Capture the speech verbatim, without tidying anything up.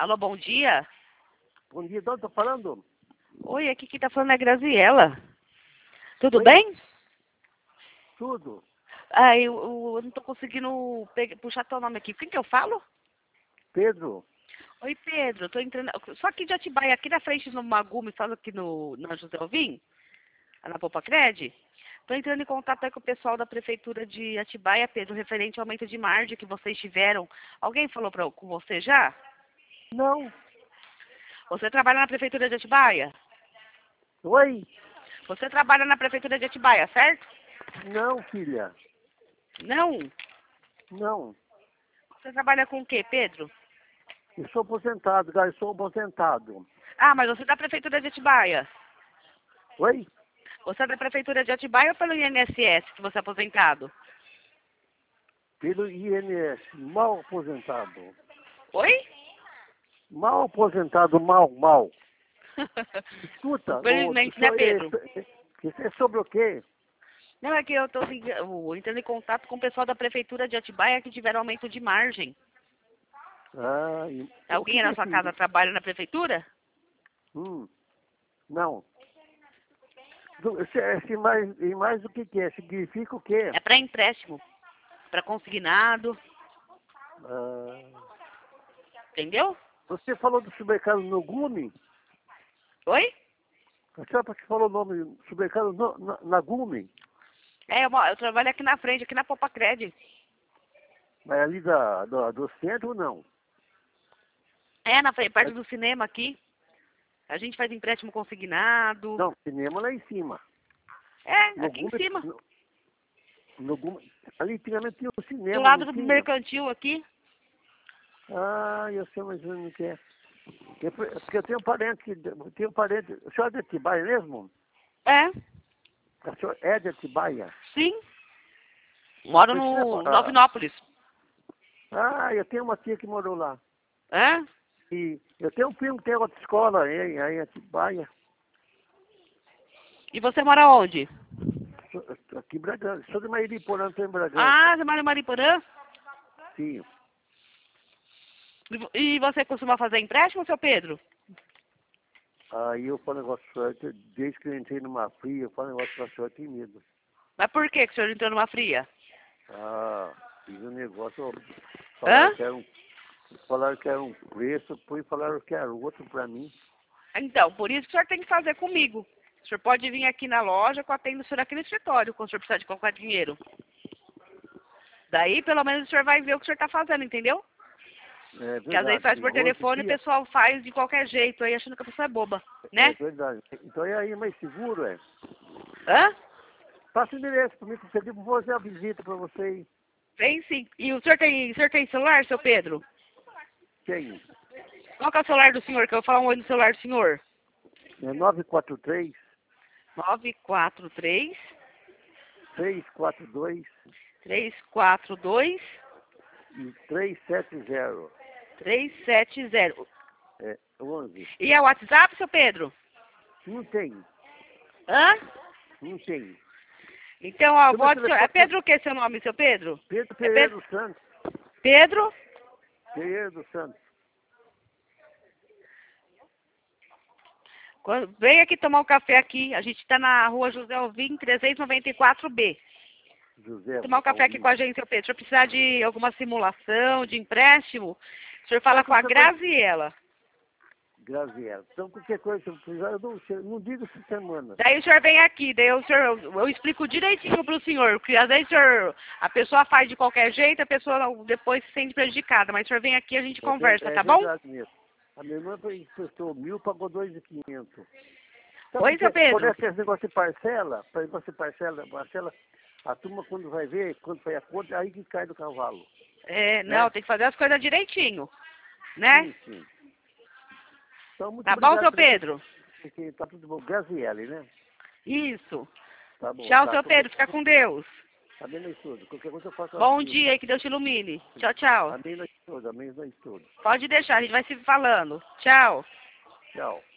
Alô, bom dia. Bom dia, de onde estou falando? Oi, aqui quem tá falando é a Graziela. Tudo Oi. bem? Tudo. Ah, eu, eu- eu não tô conseguindo pe- puxar teu nome aqui. Quem que eu falo? Pedro? Oi, Pedro. Tô entrando. Só aqui de Atibaia, aqui na frente no Magume, falo aqui no, na José Alvim, na Popa Cred. Tô entrando em contato aí com o pessoal da Prefeitura de Atibaia, Pedro, referente ao aumento de margem que vocês tiveram. Alguém falou pra, com você já? Não. Você trabalha na Prefeitura de Atibaia? Oi? Você trabalha na Prefeitura de Atibaia, certo? Não, filha. Não. Não. Você trabalha com o quê, Pedro? Eu sou aposentado, cara. Eu sou aposentado. Ah, mas você é da Prefeitura de Atibaia. Oi? Você é da Prefeitura de Atibaia ou pelo I N S S que você é aposentado? Pelo I N S. Mal aposentado. Oi? Mal aposentado, mal, mal. Escuta, o, Infelizmente, né, so- Pedro? é, é sobre o quê? Não, é que eu estou entrando em contato com o pessoal da Prefeitura de Atibaia que tiveram aumento de margem. Ah, e- o Alguém que aí que na é sua esse? casa trabalha na Prefeitura? Hum, não. Do- Esse, esse mais, e mais o que que é? Significa o quê? É para empréstimo, para consignado, Ah, entendeu? você falou do supermercado Nogumi? Oi? A senhora que falou o nome supermercado no, na, Nagumi? É, eu, mo- eu trabalho aqui na frente, aqui na Popa Cred. Mas ali da, do, do centro, não. É, na frente, perto Mas- do cinema aqui. A gente faz empréstimo consignado. Não, cinema lá em cima. É, aqui em Nogumi, cima. no, Nogumi, ali antigamente tinha um Do cinema, lado não do tinha? mercantil aqui. Ah, eu sei mais ou menos o que é. É por- é porque eu tenho um parente, que- eu tenho um parente, o senhor é de Atibaia mesmo? É, O senhor é de Atibaia? sim. Moro Pois no é, Nova ah, Inópolis. ah, eu tenho uma tia que morou lá. É? E eu tenho um primo que tem outra escola aí, aí em Atibaia. E você mora onde? Sou- Aqui em Bragança. Sou de Mairiporã, estou em Bragança. Ah, você mora em Mariporã? Sim. E vo- E você costuma fazer empréstimo, seu Pedro? Aí eu falo um negócio pra senhora, desde que eu entrei numa fria, eu falo um negócio pra senhora, tem medo. Mas por que que o senhor entrou numa fria? Ah, fiz um negócio, Hã? falaram que era um, falaram que era um preço, depois falaram que era outro pra mim. Então, por isso que o senhor tem que fazer comigo. O senhor pode vir aqui na loja que eu atendo o senhor aqui no escritório, quando o senhor precisar de qualquer dinheiro. Daí, pelo menos, o senhor vai ver o que o senhor está fazendo, entendeu? É Porque às vezes verdade. faz E por hoje em telefone e o dia, pessoal faz de qualquer jeito, aí achando que a pessoa é boba, é né? verdade. Então é aí mais seguro, é. Hã? Passa o endereço pra mim, que eu vou fazer uma visita pra vocês. Tem sim. E o senhor tem, o senhor tem celular, seu Pedro? Quem? Qual que é o celular do senhor? Que eu vou falar um oi no celular do senhor. É nove quatro três, nove quatro três, três quatro dois três quatro dois, e três sete zero. três sete zero. É, onze. E é o WhatsApp, seu Pedro? Não tem, Hã? não tem. Então, ó, Seu vou meu adicionar. É telefone, Pedro o que seu nome, seu Pedro? Pedro É Pereira Pedro? dos Santos. Pedro? Pereira dos Santos. Quando- Vem aqui tomar um café aqui. A gente está na rua José Alvim, trezentos e noventa e quatro B. José Tomar um café aqui Alvim. com a gente, seu Pedro. Se eu precisar de alguma simulação, de empréstimo, o senhor fala Então, com a qualquer coisa- Graziela. Graziela. Então, qualquer coisa, se eu precisar, eu não, não digo essa semana. Daí o senhor vem aqui, daí o senhor, eu, eu explico direitinho para o senhor, porque às vezes o senhor, a pessoa faz de qualquer jeito, a pessoa não- depois se sente prejudicada, mas o senhor vem aqui e a gente É, ver- conversa, é tá bom? verdade mesmo. A minha irmã prestou mil, pagou dois mil e quinhentos. Oi, seu Pedro. Quando é que esse negócio de parcela, para negócio de parcela, parcela, a turma quando vai ver, quando foi a conta, aí que cai do cavalo. É, não, Né? tem que fazer as coisas direitinho, né? Sim, sim. Então, muito Tá bom, obrigado seu pelo Pedro? que tá tudo bom. Graziele, né? Isso. Tá bom. Tchau, Tá, seu qualquer Pedro, fica com Deus. Amém nós todos. Qualquer coisa eu faço Bom assim. dia e que Deus te ilumine. Tchau, tchau. Amém nós todos. Amém nós todos. Pode deixar, a gente vai se falando. Tchau. Tchau.